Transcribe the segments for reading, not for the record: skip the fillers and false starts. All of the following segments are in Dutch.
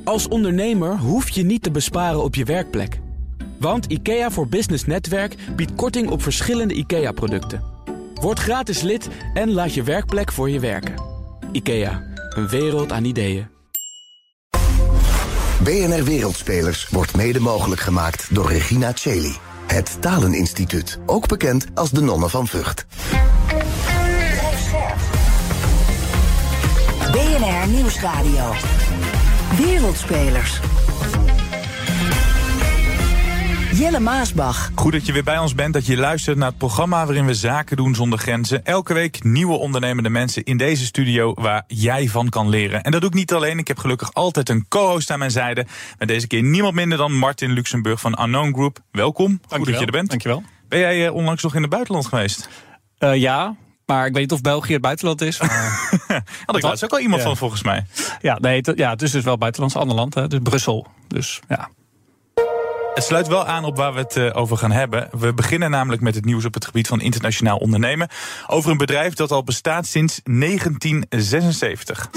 Als ondernemer hoef je niet te besparen op je werkplek. Want IKEA voor Business Netwerk biedt korting op verschillende IKEA-producten. Word gratis lid en laat je werkplek voor je werken. IKEA, een wereld aan ideeën. BNR Wereldspelers wordt mede mogelijk gemaakt door Regina Cheli. Het Taleninstituut, ook bekend als de Nonnen van Vught. BNR Nieuwsradio. Wereldspelers. Jelle Maasbach. Goed dat je weer bij ons bent, dat je luistert naar het programma waarin we zaken doen zonder grenzen. Elke week nieuwe ondernemende mensen in deze studio waar jij van kan leren. En dat doe ik niet alleen, ik heb gelukkig altijd een co-host aan mijn zijde. Met deze keer niemand minder dan Martin Luxemburg van Unknown Group. Welkom, goed dat je er bent. Dankjewel. Ben jij onlangs nog in het buitenland geweest? Ja, maar ik weet niet of België het buitenland is. Had ik laatst ook al iemand van volgens mij. Ja, nee, het is dus wel buitenlands, ander land, hè, dus Brussel. Dus ja. Het sluit wel aan op waar we het over gaan hebben. We beginnen namelijk met het nieuws op het gebied van internationaal ondernemen. Over een bedrijf dat al bestaat sinds 1976.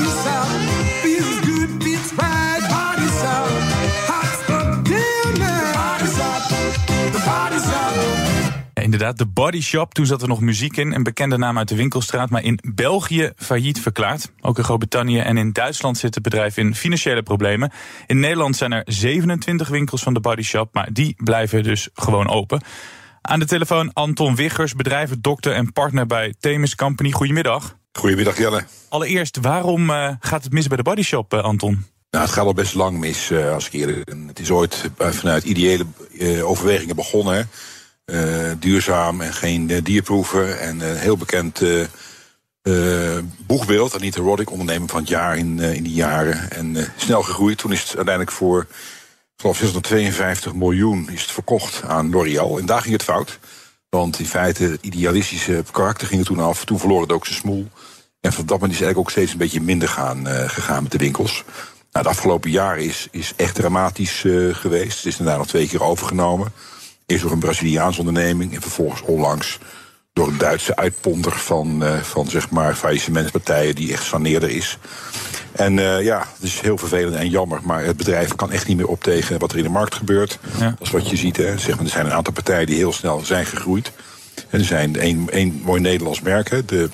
Inderdaad, de Body Shop. Toen zat er nog muziek in. Een bekende naam uit de winkelstraat, maar in België failliet verklaard. Ook in Groot-Brittannië en in Duitsland zit het bedrijf in financiële problemen. In Nederland zijn er 27 winkels van de Body Shop, maar die blijven dus gewoon open. Aan de telefoon Anton Wiggers, bedrijvendokter en partner bij Themis Company. Goedemiddag. Goedemiddag, Jelle. Allereerst, waarom gaat het mis bij de Body Shop, Anton? Nou, het gaat al best lang mis, als ik eerder. Het is ooit vanuit ideële overwegingen begonnen, hè. Duurzaam en geen dierproeven. En een heel bekend boegbeeld. Anita Roddick, ondernemer van het jaar in die jaren. En snel gegroeid. Toen is het uiteindelijk voor, ik geloof 652 miljoen is het verkocht aan L'Oréal. En daar ging het fout. Want in feite, het idealistische karakter ging er toen af. Toen verloor het ook zijn smoel. En van dat moment is het eigenlijk ook steeds een beetje minder gegaan met de winkels. Nou, de afgelopen jaren is echt dramatisch geweest. Het is daarna nog 2 keer overgenomen. Eerst door een Braziliaanse onderneming en vervolgens onlangs door een Duitse uitponder van zeg maar faillissementspartijen die echt saneerder is. En het is heel vervelend en jammer, maar het bedrijf kan echt niet meer op tegen wat er in de markt gebeurt. Ja. Dat is wat je ziet, hè. Zeg maar, er zijn een aantal partijen die heel snel zijn gegroeid. En er zijn één mooi Nederlands merk, hè. We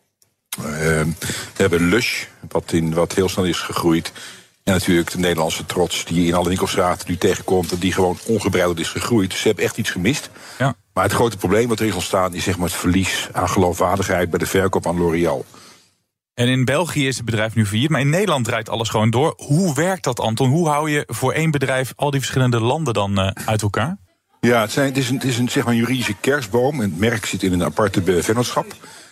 hebben Lush, wat heel snel is gegroeid. En natuurlijk de Nederlandse trots die je in alle winkelstraten nu tegenkomt en die gewoon ongebreideld is gegroeid. Dus ze hebben echt iets gemist. Ja. Maar het grote probleem wat er is ontstaan is zeg maar het verlies aan geloofwaardigheid bij de verkoop aan L'Oréal. En in België is het bedrijf nu failliet, maar in Nederland draait alles gewoon door. Hoe werkt dat, Anton? Hoe hou je voor één bedrijf al die verschillende landen dan uit elkaar? Ja, het is een zeg maar juridische kerstboom. Het merk zit in een aparte vennootschap.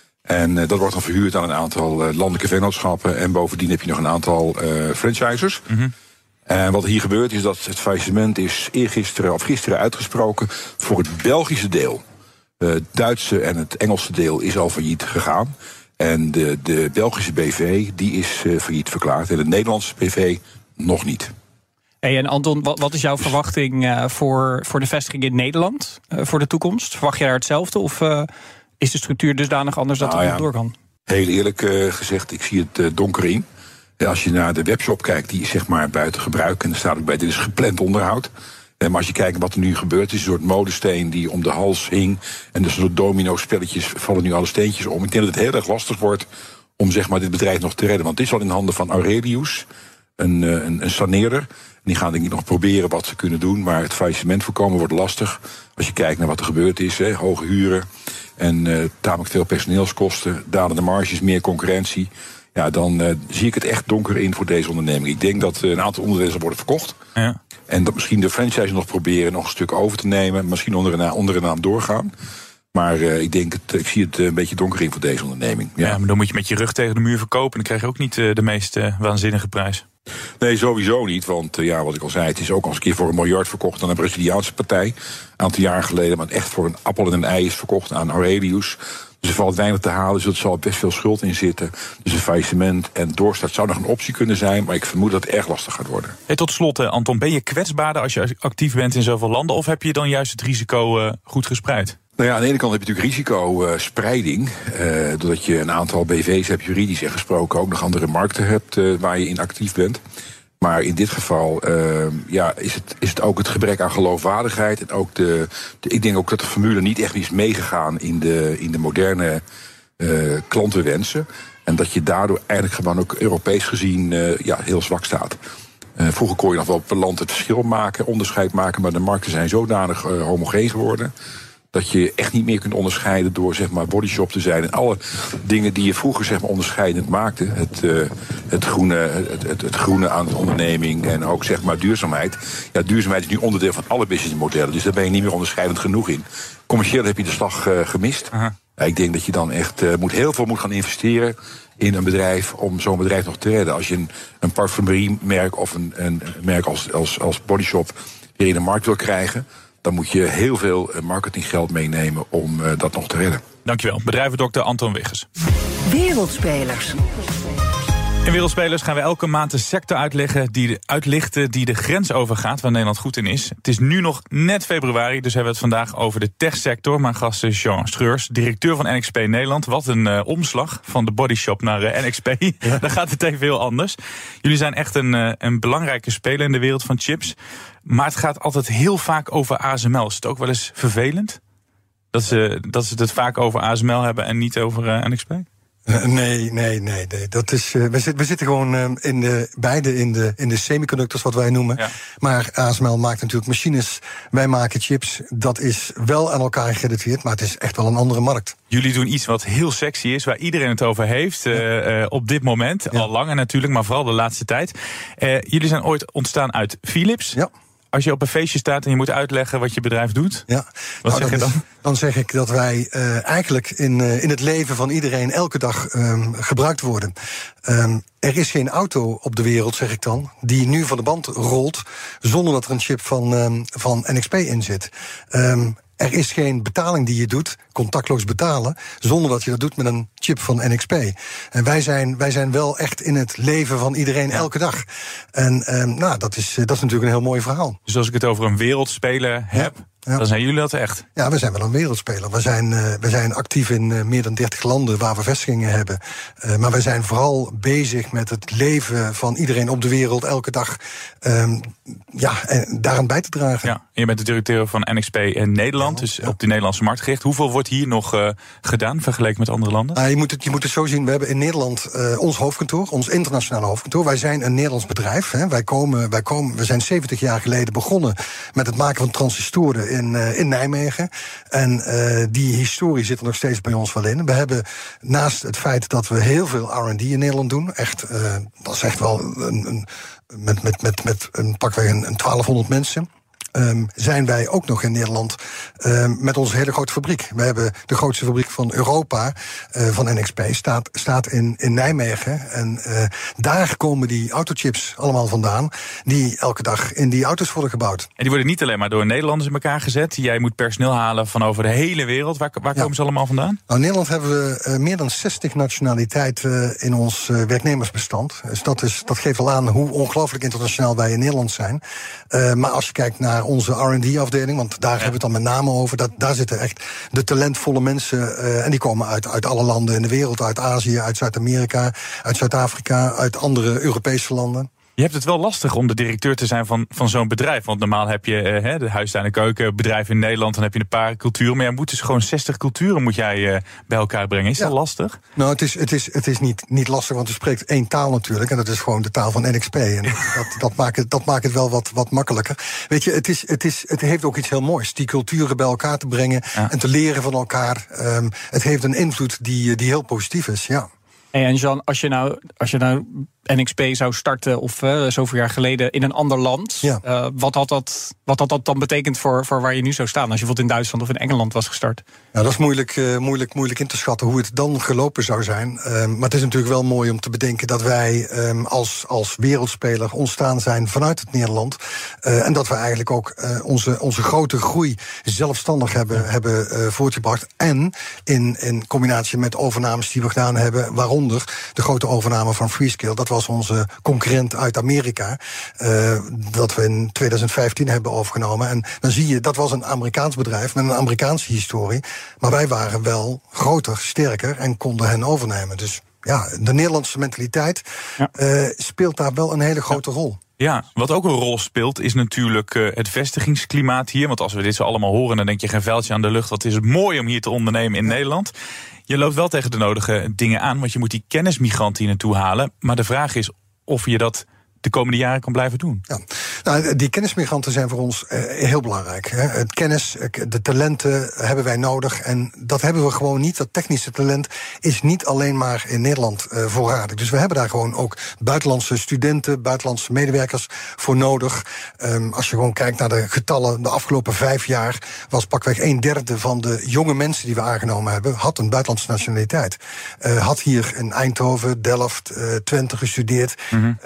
En dat wordt dan verhuurd aan een aantal landelijke vennootschappen. En bovendien heb je nog een aantal franchisers. Mm-hmm. En wat hier gebeurt is dat het faillissement is gisteren uitgesproken voor het Belgische deel. Het Duitse en het Engelse deel is al failliet gegaan. En de Belgische BV die is failliet verklaard. En de Nederlandse BV nog niet. Hey, en Anton, wat is jouw verwachting voor de vestiging in Nederland voor de toekomst? Verwacht je daar hetzelfde of is de structuur dusdanig anders dat het niet door kan? Heel eerlijk gezegd, ik zie het donker in. Als je naar de webshop kijkt, die is zeg maar buiten gebruik. En er staat ook bij, dit is gepland onderhoud. Maar als je kijkt wat er nu gebeurt, is een soort modesteen die om de hals hing. En dus een soort domino-spelletjes vallen nu alle steentjes om. Ik denk dat het heel erg lastig wordt om zeg maar dit bedrijf nog te redden. Want het is al in handen van Aurelius, een saneerder. En die gaan denk ik nog proberen wat ze kunnen doen. Maar het faillissement voorkomen wordt lastig. Als je kijkt naar wat er gebeurd is, hoge huren en tamelijk veel personeelskosten, dalende marges, meer concurrentie. Ja, dan zie ik het echt donker in voor deze onderneming. Ik denk dat een aantal onderdelen zal worden verkocht. Ja. En dat misschien de franchise nog proberen nog een stuk over te nemen. Misschien onder een naam doorgaan. Maar ik zie het een beetje donker in voor deze onderneming. Ja, maar dan moet je met je rug tegen de muur verkopen. En dan krijg je ook niet de meest waanzinnige prijs. Nee, sowieso niet. Want wat ik al zei, het is ook al eens een keer voor $1 miljard verkocht aan een Braziliaanse partij. Een aantal jaar geleden, maar echt voor een appel en een ei is verkocht aan Aurelius. Dus er valt weinig te halen, dus er zal best veel schuld in zitten. Dus een faillissement en doorstart zou nog een optie kunnen zijn, maar ik vermoed dat het erg lastig gaat worden. Hey, tot slot, Anton, ben je kwetsbaarder als je actief bent in zoveel landen, of heb je dan juist het risico goed gespreid? Nou ja, aan de ene kant heb je natuurlijk risicospreiding. Doordat je een aantal BV's hebt, juridisch en gesproken ook nog andere markten hebt waar je in actief bent. Maar in dit geval is het ook het gebrek aan geloofwaardigheid. En ook ik denk ook dat de formule niet echt is meegegaan in de moderne klantenwensen. En dat je daardoor eigenlijk gewoon ook Europees gezien heel zwak staat. Vroeger kon je nog wel per land het verschil maken, onderscheid maken, maar de markten zijn zodanig homogeen geworden dat je echt niet meer kunt onderscheiden door zeg maar bodyshop te zijn. En alle dingen die je vroeger zeg maar onderscheidend maakte, het groene aan de onderneming en ook zeg maar duurzaamheid. Ja, duurzaamheid is nu onderdeel van alle businessmodellen, dus daar ben je niet meer onderscheidend genoeg in. Commercieel heb je de slag gemist. Ja, ik denk dat je dan echt heel veel moet gaan investeren in een bedrijf om zo'n bedrijf nog te redden. Als je een parfumeriemerk of een merk als bodyshop weer in de markt wil krijgen, dan moet je heel veel marketinggeld meenemen om dat nog te redden. Dankjewel. Bedrijvendokter Anton Wiggers. Wereldspelers. In Wereldspelers gaan we elke maand een sector uitlichten die de grens overgaat, waar Nederland goed in is. Het is nu nog net februari, dus hebben we het vandaag over de techsector. Mijn gast is Jean Schreurs, directeur van NXP Nederland. Wat een omslag van de bodyshop naar NXP. Ja. Dan gaat het even heel anders. Jullie zijn echt een belangrijke speler in de wereld van chips. Maar het gaat altijd heel vaak over ASML. Is het ook wel eens vervelend dat ze het vaak over ASML hebben en niet over NXP? Nee. Dat is, we zitten gewoon beide in de semiconductors, wat wij noemen. Ja. Maar ASML maakt natuurlijk machines, wij maken chips. Dat is wel aan elkaar gerelateerd, maar het is echt wel een andere markt. Jullie doen iets wat heel sexy is, waar iedereen het over heeft op dit moment. Ja. Al langer natuurlijk, maar vooral de laatste tijd. Jullie zijn ooit ontstaan uit Philips. Ja. Als je op een feestje staat en je moet uitleggen wat je bedrijf doet, wat zeg je dan? Dan zeg ik dat wij eigenlijk in het leven van iedereen elke dag gebruikt worden. Er is geen auto op de wereld, zeg ik dan, die nu van de band rolt zonder dat er een chip van NXP in zit. Er is geen betaling die je doet, contactloos betalen, zonder dat je dat doet met een chip van NXP. En wij zijn wel echt in het leven van iedereen elke dag. En dat is natuurlijk een heel mooi verhaal. Dus als ik het over een wereldspeler heb, dan zijn jullie dat echt? Ja, we zijn wel een wereldspeler. We zijn actief in meer dan 30 landen waar we vestigingen hebben. Maar wij zijn vooral bezig met het leven van iedereen op de wereld elke dag. En daaraan bij te dragen. Ja, je bent de directeur van NXP in Nederland, dus op de Nederlandse markt gericht. Hoeveel wordt hier nog gedaan vergelegen met andere landen? Je moet het zo zien, we hebben in Nederland ons hoofdkantoor, ons internationale hoofdkantoor. Wij zijn een Nederlands bedrijf. Hè. We zijn 70 jaar geleden begonnen met het maken van transistoren in Nijmegen. En die historie zit er nog steeds bij ons wel in. We hebben naast het feit dat we heel veel R&D in Nederland doen, dat is echt wel met een pakweg een 1200 mensen. Zijn wij ook nog in Nederland met onze hele grote fabriek. We hebben de grootste fabriek van Europa, van NXP, staat in Nijmegen. En daar komen die autochips allemaal vandaan, die elke dag in die auto's worden gebouwd. En die worden niet alleen maar door Nederlanders in elkaar gezet. Jij moet personeel halen van over de hele wereld. Waar komen ze allemaal vandaan? Nou, in Nederland hebben we meer dan 60 nationaliteiten in ons werknemersbestand. Dus dat geeft al aan hoe ongelooflijk internationaal wij in Nederland zijn. Maar als je kijkt naar onze R&D-afdeling, want daar hebben we het dan met name over. Daar zitten echt de talentvolle mensen. En die komen uit alle landen in de wereld. Uit Azië, uit Zuid-Amerika, uit Zuid-Afrika, uit andere Europese landen. Je hebt het wel lastig om de directeur te zijn van zo'n bedrijf. Want normaal heb je de huistuin- en keukenbedrijf in Nederland. Dan heb je een paar culturen. Maar jij moet dus gewoon 60 culturen bij elkaar brengen. Is dat lastig? Nou, het is niet lastig, want je spreekt één taal natuurlijk. En dat is gewoon de taal van NXP. En dat maakt het wel wat makkelijker. Weet je, het heeft ook iets heel moois. Die culturen bij elkaar te brengen en te leren van elkaar. Het heeft een invloed die heel positief is, ja. En Jean, als je nou NXP zou starten of zoveel jaar geleden in een ander land, wat had dat dan betekend voor waar je nu zou staan als je bijvoorbeeld in Duitsland of in Engeland was gestart? Ja, dat is moeilijk in te schatten hoe het dan gelopen zou zijn. Maar het is natuurlijk wel mooi om te bedenken dat wij als wereldspeler ontstaan zijn vanuit het Nederland. En dat we eigenlijk ook onze grote groei zelfstandig hebben voortgebracht. En in combinatie met overnames die we gedaan hebben, waaronder de grote overname van Freescale. Dat was onze concurrent uit Amerika, dat we in 2015 hebben overgenomen. En dan zie je, dat was een Amerikaans bedrijf met een Amerikaanse historie. Maar wij waren wel groter, sterker en konden hen overnemen. Dus ja, de Nederlandse mentaliteit speelt daar wel een hele grote rol. Ja, wat ook een rol speelt is natuurlijk het vestigingsklimaat hier. Want als we dit zo allemaal horen, dan denk je geen vuiltje aan de lucht. Wat is het mooi om hier te ondernemen in Nederland. Je loopt wel tegen de nodige dingen aan, want je moet die kennismigranten hier naartoe halen. Maar de vraag is of je dat de komende jaren kan blijven doen. Ja. Nou, die kennismigranten zijn voor ons heel belangrijk. Hè. Het kennis, de talenten hebben wij nodig. En dat hebben we gewoon niet. Dat technische talent is niet alleen maar in Nederland voorradig. Dus we hebben daar gewoon ook buitenlandse studenten, buitenlandse medewerkers voor nodig. Als je gewoon kijkt naar de getallen, de afgelopen 5 jaar was pakweg 1/3 van de jonge mensen die we aangenomen hebben, had een buitenlandse nationaliteit. Had hier in Eindhoven, Delft, Twente gestudeerd.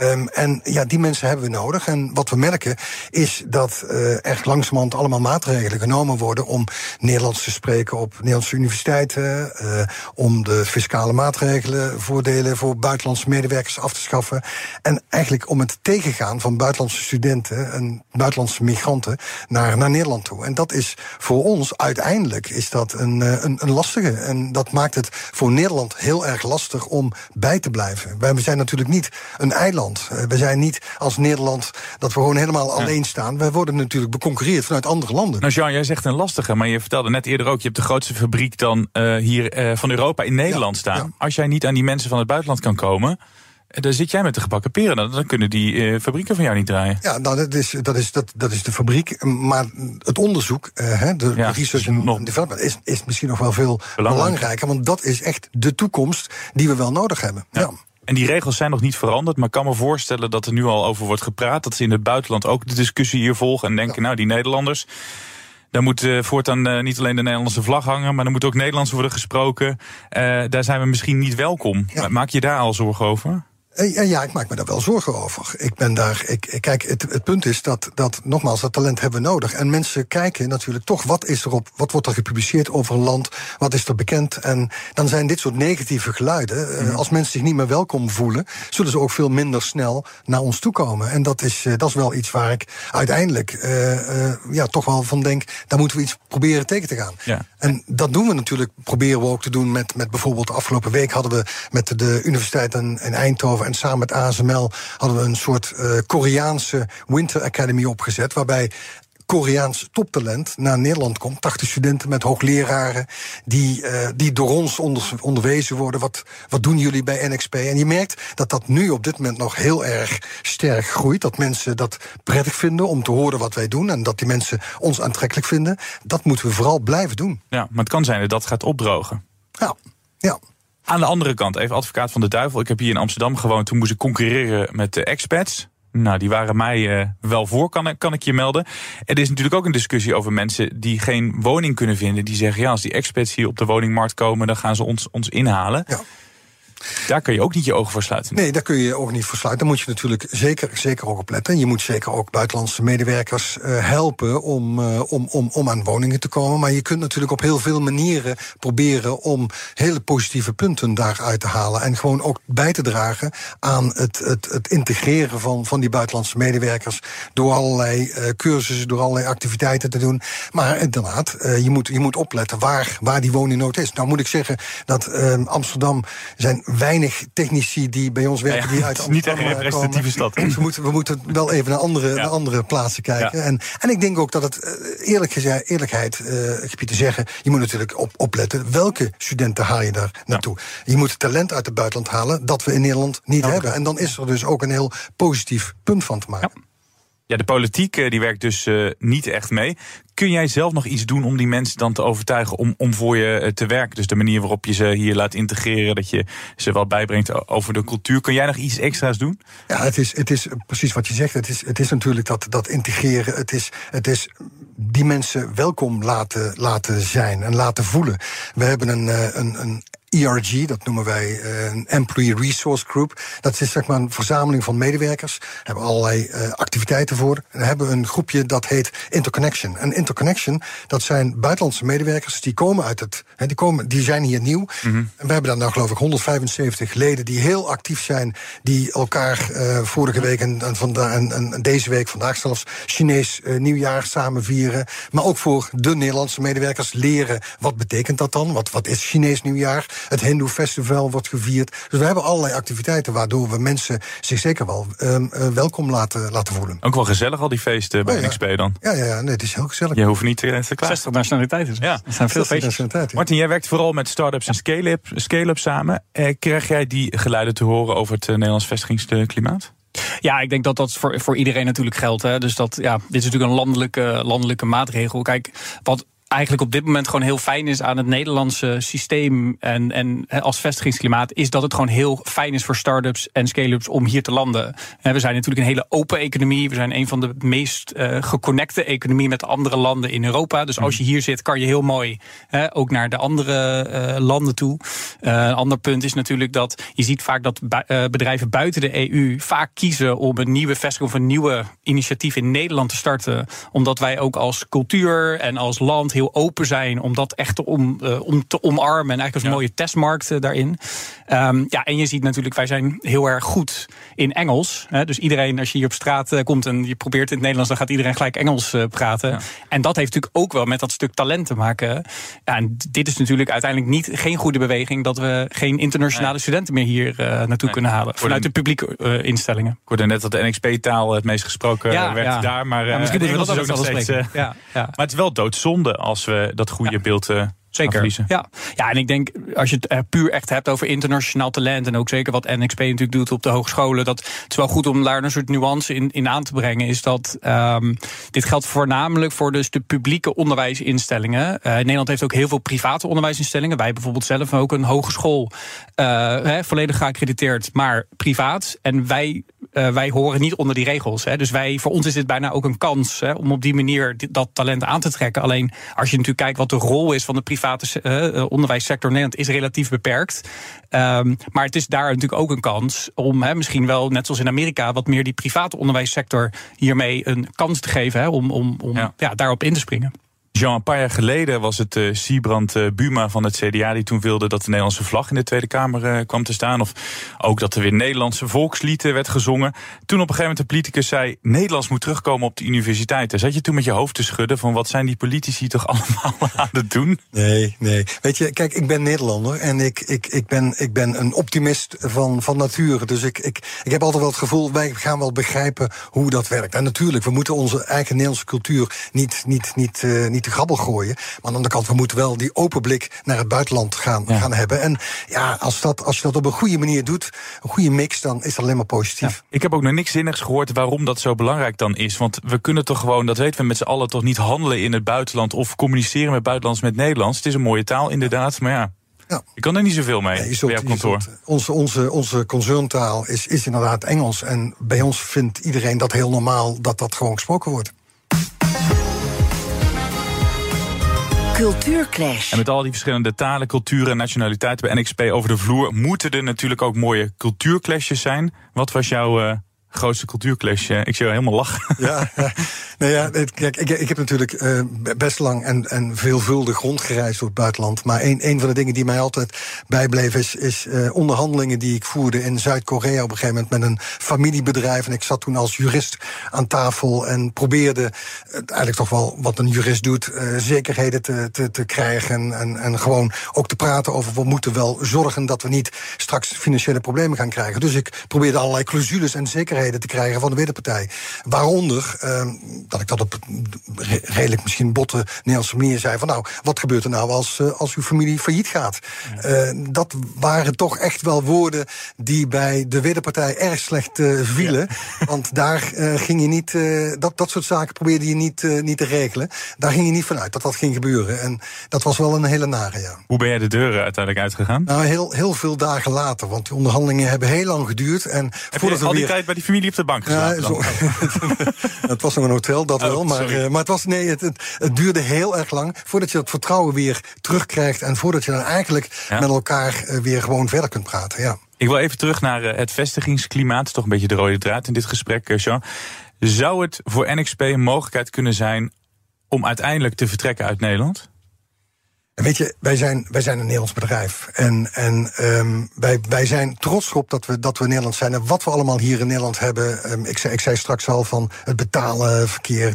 En ja, die mensen hebben we nodig. En wat we merken is dat er langzamerhand allemaal maatregelen genomen worden om Nederlands te spreken op Nederlandse universiteiten, om de fiscale maatregelen, voordelen voor buitenlandse medewerkers af te schaffen. En eigenlijk om het tegengaan van buitenlandse studenten en buitenlandse migranten naar Nederland toe. En dat is voor ons uiteindelijk is dat een lastige. En dat maakt het voor Nederland heel erg lastig om bij te blijven. We zijn natuurlijk niet een eiland. We zijn niet als Nederland dat we gewoon helemaal alleen staan. Wij worden natuurlijk beconcurreerd vanuit andere landen. Nou Jean, jij zegt een lastige, maar je vertelde net eerder ook, je hebt de grootste fabriek dan hier van Europa in Nederland staan. Ja. Als jij niet aan die mensen van het buitenland kan komen, dan zit jij met de gebakken peren. Dan kunnen die fabrieken van jou niet draaien. Ja, nou, dat is de fabriek. Maar het onderzoek, de research en development, is misschien nog wel veel belangrijker. Want dat is echt de toekomst die we wel nodig hebben. Ja. En die regels zijn nog niet veranderd, maar ik kan me voorstellen dat er nu al over wordt gepraat. Dat ze in het buitenland ook de discussie hier volgen en denken, nou, die Nederlanders, daar moet voortaan niet alleen de Nederlandse vlag hangen, maar er moet ook Nederlands worden gesproken. Daar zijn we misschien niet welkom. Ja. Maak je daar al zorgen over? Ja, ik maak me daar wel zorgen over. Kijk, het punt is dat nogmaals, dat talent hebben we nodig. En mensen kijken natuurlijk toch, wat wordt er gepubliceerd over een land, wat is er bekend. En dan zijn dit soort negatieve geluiden, als mensen zich niet meer welkom voelen, zullen ze ook veel minder snel naar ons toe komen. En dat is wel iets waar ik uiteindelijk toch wel van denk, daar moeten we iets proberen tegen te gaan. Ja. En dat doen we natuurlijk, proberen we ook te doen met bijvoorbeeld de afgelopen week hadden we met de universiteit in Eindhoven en samen met ASML hadden we een soort Koreaanse Winter Academy opgezet, waarbij Koreaans toptalent naar Nederland komt. 80 studenten met hoogleraren die door ons onderwezen worden. Wat doen jullie bij NXP? En je merkt dat nu op dit moment nog heel erg sterk groeit. Dat mensen dat prettig vinden om te horen wat wij doen. En dat die mensen ons aantrekkelijk vinden. Dat moeten we vooral blijven doen. Ja, maar het kan zijn dat gaat opdrogen. Ja. Aan de andere kant, even advocaat van de duivel. Ik heb hier in Amsterdam gewoond. Toen moest ik concurreren met de expats. Nou, die waren mij wel voor, kan ik je melden. Er is natuurlijk ook een discussie over mensen die geen woning kunnen vinden. Die zeggen, ja, als die expats hier op de woningmarkt komen, dan gaan ze ons inhalen. Ja. Daar kun je ook niet je ogen voor sluiten. Nee, daar kun je je ogen niet voor sluiten. Daar moet je natuurlijk zeker ook op letten. Je moet zeker ook buitenlandse medewerkers helpen om aan woningen te komen. Maar je kunt natuurlijk op heel veel manieren proberen om hele positieve punten daaruit te halen. En gewoon ook bij te dragen aan het integreren van die buitenlandse medewerkers. Door allerlei cursussen, door allerlei activiteiten te doen. Maar inderdaad, je moet opletten waar die woningnood is. Nou moet ik zeggen dat Amsterdam zijn weinig technici die bij ons werken die uit Amsterdam komen. Niet echt een representatieve stad. Dus we moeten wel even naar andere plaatsen kijken. Ja. En ik denk ook dat het eerlijkheid gebied te zeggen, je moet natuurlijk opletten welke studenten haal je daar naartoe. Je moet talent uit het buitenland halen dat we in Nederland niet hebben. En dan is er dus ook een heel positief punt van te maken. Ja, de politiek die werkt dus niet echt mee. Kun jij zelf nog iets doen om die mensen dan te overtuigen om voor je te werken? Dus de manier waarop je ze hier laat integreren, dat je ze wel bijbrengt over de cultuur. Kun jij nog iets extra's doen? Ja, het is precies wat je zegt. Het is natuurlijk dat integreren. Het is die mensen welkom laten zijn en laten voelen. We hebben een ERG, dat noemen wij een Employee Resource Group. Dat is zeg maar een verzameling van medewerkers. Daar hebben we allerlei activiteiten voor. En dan hebben we een groepje dat heet Interconnection. En Interconnection, dat zijn buitenlandse medewerkers die komen uit die zijn hier nieuw. Mm-hmm. En we hebben daar nou geloof ik 175 leden die heel actief zijn, die elkaar vorige week en deze week, vandaag zelfs, Chinees nieuwjaar samen vieren. Maar ook voor de Nederlandse medewerkers leren, wat betekent dat dan? Wat is Chinees nieuwjaar? Het Hindoe Festival wordt gevierd. Dus we hebben allerlei activiteiten waardoor we mensen zich zeker wel welkom laten voelen. Ook wel gezellig al die feesten bij NXP dan. Ja, nee, het is heel gezellig. Je hoeft niet te klaar. 60 nationaliteiten. Ja, dat zijn veel feestjes. Ja. Martin, jij werkt vooral met start-ups en scale-ups samen. Krijg jij die geluiden te horen over het Nederlands vestigingsklimaat? Ja, ik denk dat dat voor iedereen natuurlijk geldt. Hè. Dus dit is natuurlijk een landelijke maatregel. Kijk, wat eigenlijk op dit moment gewoon heel fijn is aan het Nederlandse systeem en als vestigingsklimaat, is dat het gewoon heel fijn is voor start-ups en scale-ups om hier te landen. We zijn natuurlijk een hele open economie. We zijn een van de meest geconnecte economieën met andere landen in Europa. Dus als je hier zit, kan je heel mooi ook naar de andere landen toe. Een ander punt is natuurlijk dat je ziet vaak dat bedrijven buiten de EU vaak kiezen om een nieuwe vestiging of een nieuwe initiatief in Nederland te starten. Omdat wij ook als cultuur en als land heel open zijn om dat echt om te omarmen. En eigenlijk als een mooie testmarkt daarin. En je ziet natuurlijk, wij zijn heel erg goed in Engels. Dus iedereen, als je hier op straat komt en je probeert in het Nederlands, dan gaat iedereen gelijk Engels praten. Ja. En dat heeft natuurlijk ook wel met dat stuk talent te maken. Ja, en dit is natuurlijk uiteindelijk geen goede beweging dat we geen internationale studenten meer hier naartoe kunnen halen. Vanuit de publieke instellingen. Ik hoorde net dat de NXP-taal het meest gesproken werd daar. Maar misschien moeten we dat ook nog steeds. Maar het is wel doodzonde als we dat goede beeld zeker. Ja, en ik denk, als je het puur echt hebt over internationaal talent, en ook zeker wat NXP natuurlijk doet op de hogescholen, dat het is wel goed om daar een soort nuance in aan te brengen, is dat dit geldt voornamelijk voor dus de publieke onderwijsinstellingen. Nederland heeft ook heel veel private onderwijsinstellingen. Wij bijvoorbeeld zelf ook een hogeschool, volledig geaccrediteerd, maar privaat. En wij horen niet onder die regels. Dus voor ons is dit bijna ook een kans om op die manier dat talent aan te trekken. Alleen als je natuurlijk kijkt wat de rol is van de private onderwijssector in Nederland, is relatief beperkt. Maar het is daar natuurlijk ook een kans om misschien wel, net zoals in Amerika, wat meer die private onderwijssector hiermee een kans te geven om daarop in te springen. Jean, een paar jaar geleden was het Siebrand Buma van het CDA die toen wilde dat de Nederlandse vlag in de Tweede Kamer kwam te staan. Of ook dat er weer Nederlandse volkslied werd gezongen. Toen op een gegeven moment de politicus zei, Nederlands moet terugkomen op de universiteiten. Zat je toen met je hoofd te schudden van wat zijn die politici toch allemaal aan het doen? Nee. Weet je, kijk, ik ben Nederlander en ik ben een optimist van nature. Dus ik heb altijd wel het gevoel, wij gaan wel begrijpen hoe dat werkt. En natuurlijk, we moeten onze eigen Nederlandse cultuur niet te grabbel gooien. Maar aan de andere kant, we moeten wel die open blik naar het buitenland gaan hebben. En ja, als je dat op een goede manier doet, een goede mix, dan is dat alleen maar positief. Ja. Ik heb ook nog niks zinnigs gehoord waarom dat zo belangrijk dan is. Want we kunnen toch gewoon, dat weten we met z'n allen, toch niet handelen in het buitenland of communiceren met buitenlands met Nederlands. Het is een mooie taal inderdaad, maar ja. Je kan er niet zoveel mee bij jouw kantoor. Onze concerntaal is inderdaad Engels. En bij ons vindt iedereen dat heel normaal dat gewoon gesproken wordt. Cultuurclash. En met al die verschillende talen, culturen en nationaliteiten bij NXP over de vloer, moeten er natuurlijk ook mooie cultuurclashes zijn. Wat was jouw grootste cultuurclash? Ik zie je helemaal lachen. Kijk, ik heb natuurlijk best lang en veelvuldig rondgereisd door het buitenland. Maar een van de dingen die mij altijd bijbleef is onderhandelingen die ik voerde in Zuid-Korea op een gegeven moment met een familiebedrijf. En ik zat toen als jurist aan tafel en probeerde eigenlijk toch wel wat een jurist doet, zekerheden te krijgen en gewoon ook te praten over, we moeten wel zorgen dat we niet straks financiële problemen gaan krijgen. Dus ik probeerde allerlei clausules en zekerheden te krijgen van de wederpartij. Waaronder dat ik dat op redelijk misschien botte Nederlandse manier zei van, nou, wat gebeurt er nou als uw familie failliet gaat? Dat waren toch echt wel woorden die bij de wederpartij erg slecht vielen. Ja. Want daar ging je niet, dat soort zaken probeerde je niet te regelen. Daar ging je niet vanuit dat ging gebeuren. En dat was wel een hele nare, ja. Hoe ben jij de deuren uiteindelijk uitgegaan? Nou, heel veel dagen later, want die onderhandelingen hebben heel lang geduurd. En heb je al die tijd bij die familie op de bank geslapen? Het was nog een hotel, dat wel. Maar het duurde heel erg lang voordat je dat vertrouwen weer terugkrijgt en voordat je dan eigenlijk met elkaar weer gewoon verder kunt praten. Ja. Ik wil even terug naar het vestigingsklimaat. Toch een beetje de rode draad in dit gesprek, Jean. Zou het voor NXP een mogelijkheid kunnen zijn om uiteindelijk te vertrekken uit Nederland? Weet je, wij zijn een Nederlands bedrijf. En wij zijn trots erop dat we Nederland zijn. En wat we allemaal hier in Nederland hebben. Ik zei straks al van het betalen verkeer,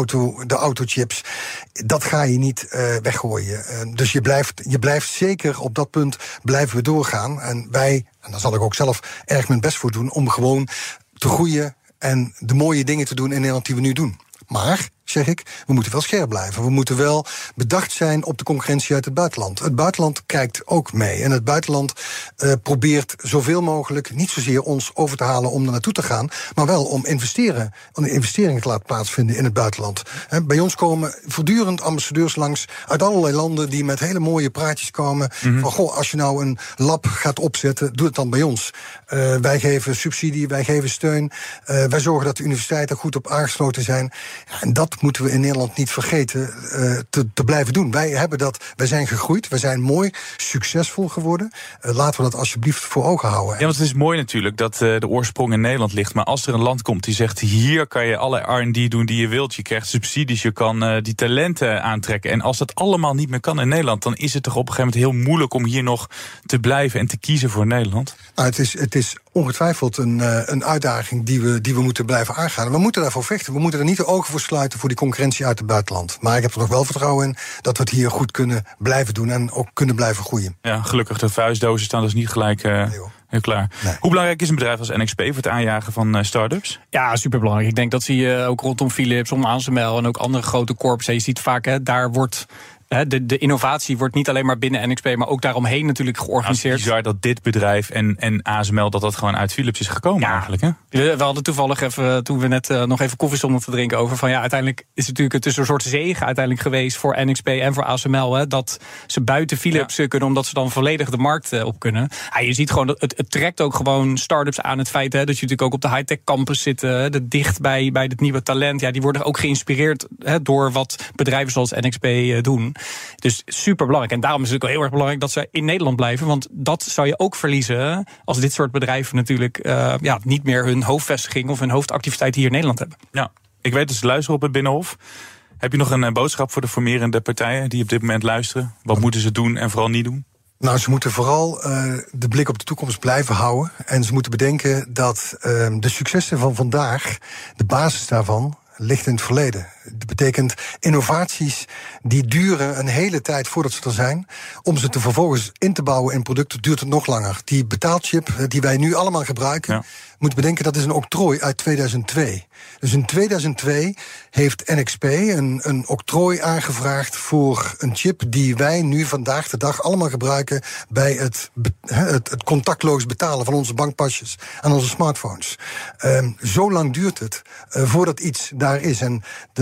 de autochips. Dat ga je niet weggooien. Dus je blijft zeker op dat punt blijven we doorgaan. En wij, en daar zal ik ook zelf erg mijn best voor doen, om gewoon te groeien en de mooie dingen te doen in Nederland die we nu doen. Maar, zeg ik, we moeten wel scherp blijven. We moeten wel bedacht zijn op de concurrentie uit het buitenland. Het buitenland kijkt ook mee. En het buitenland probeert zoveel mogelijk, niet zozeer ons over te halen om er naartoe te gaan, maar wel om investeringen te laten plaatsvinden in het buitenland. Bij ons komen voortdurend ambassadeurs langs uit allerlei landen die met hele mooie praatjes komen. Mm-hmm. Van, goh, als je nou een lab gaat opzetten, doe het dan bij ons. Wij geven subsidie, wij geven steun. Wij zorgen dat de universiteiten goed op aangesloten zijn. Ja, en dat moeten we in Nederland niet vergeten te blijven doen. Wij zijn gegroeid, wij zijn mooi, succesvol geworden. Laten we dat alsjeblieft voor ogen houden. Ja, want het is mooi natuurlijk dat de oorsprong in Nederland ligt. Maar als er een land komt die zegt, hier kan je alle R&D doen die je wilt. Je krijgt subsidies, je kan die talenten aantrekken. En als dat allemaal niet meer kan in Nederland, dan is het toch op een gegeven moment heel moeilijk om hier nog te blijven en te kiezen voor Nederland? Nou, het is ongetwijfeld een uitdaging die we moeten blijven aangaan. En we moeten daarvoor vechten. We moeten er niet de ogen voor sluiten voor die concurrentie uit het buitenland. Maar ik heb er nog wel vertrouwen in dat we het hier goed kunnen blijven doen en ook kunnen blijven groeien. Ja, gelukkig, de vuistdozen staan dus niet gelijk heel klaar. Nee. Hoe belangrijk is een bedrijf als NXP voor het aanjagen van start-ups? Ja, superbelangrijk. Ik denk dat zie je ook rondom Philips, om ASML en ook andere grote corps. Je ziet vaak, daar wordt de innovatie wordt niet alleen maar binnen NXP, maar ook daaromheen natuurlijk georganiseerd. Het is bizar dat dit bedrijf en ASML dat gewoon uit Philips is gekomen eigenlijk. Hè? We hadden toevallig even, toen we net nog even koffie stonden te drinken over van uiteindelijk is het natuurlijk een soort zege uiteindelijk geweest voor NXP en voor ASML. Dat ze buiten Philips kunnen, omdat ze dan volledig de markt op kunnen. Je ziet gewoon dat het trekt ook gewoon start-ups aan het feit dat je natuurlijk ook op de high-tech campus zit, dicht bij het nieuwe talent. Ja, die worden ook geïnspireerd door wat bedrijven zoals NXP doen. Dus super belangrijk. En daarom is het ook heel erg belangrijk dat ze in Nederland blijven. Want dat zou je ook verliezen als dit soort bedrijven natuurlijk niet meer hun hoofdvestiging of hun hoofdactiviteit hier in Nederland hebben. Ja, ik weet dat ze luisteren op het Binnenhof. Heb je nog een boodschap voor de formerende partijen die op dit moment luisteren? Wat moeten ze doen en vooral niet doen? Nou, ze moeten vooral de blik op de toekomst blijven houden. En ze moeten bedenken dat de successen van vandaag, de basis daarvan, ligt in het verleden. Dat betekent innovaties die duren een hele tijd voordat ze er zijn. Om ze te vervolgens in te bouwen in producten duurt het nog langer. Die betaalchip die wij nu allemaal gebruiken, moet bedenken dat is een octrooi uit 2002. Dus in 2002 heeft NXP een octrooi aangevraagd voor een chip die wij nu vandaag de dag allemaal gebruiken bij het contactloos betalen van onze bankpasjes aan onze smartphones. Zo lang duurt het voordat iets daar is. En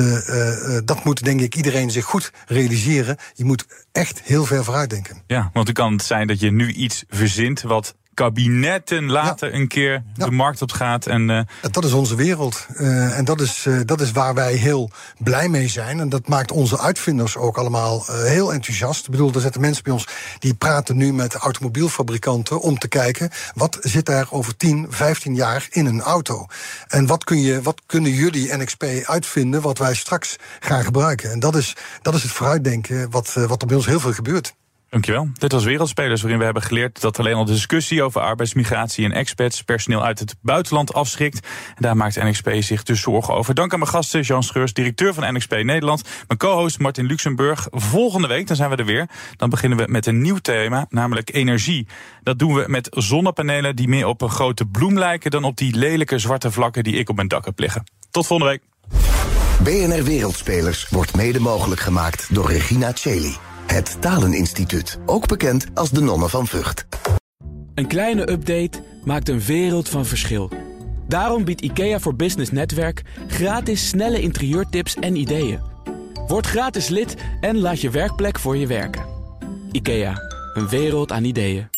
dat moet denk ik iedereen zich goed realiseren. Je moet echt heel ver vooruit denken. Ja, want het kan zijn dat je nu iets verzint wat kabinetten later een keer de markt op gaat. En dat is onze wereld. En dat is waar wij heel blij mee zijn. En dat maakt onze uitvinders ook allemaal heel enthousiast. Ik bedoel, er zitten mensen bij ons die praten nu met automobielfabrikanten om te kijken wat zit daar over 10, 15 jaar in een auto. En wat kunnen jullie NXP uitvinden wat wij straks gaan gebruiken. En dat is het vooruitdenken wat er bij ons heel veel gebeurt. Dankjewel. Dit was Wereldspelers, waarin we hebben geleerd dat alleen al de discussie over arbeidsmigratie en expats personeel uit het buitenland afschrikt. En daar maakt NXP zich dus zorgen over. Dank aan mijn gasten, Jean Schreurs, directeur van NXP Nederland. Mijn co-host Martin Luxemburg. Volgende week, dan zijn we er weer. Dan beginnen we met een nieuw thema, namelijk energie. Dat doen we met zonnepanelen die meer op een grote bloem lijken dan op die lelijke zwarte vlakken die ik op mijn dak heb liggen. Tot volgende week. BNR Wereldspelers wordt mede mogelijk gemaakt door Regina Cheli. Het Taleninstituut, ook bekend als de Nonnen van Vught. Een kleine update maakt een wereld van verschil. Daarom biedt IKEA voor Business Netwerk gratis snelle interieurtips en ideeën. Word gratis lid en laat je werkplek voor je werken. IKEA, een wereld aan ideeën.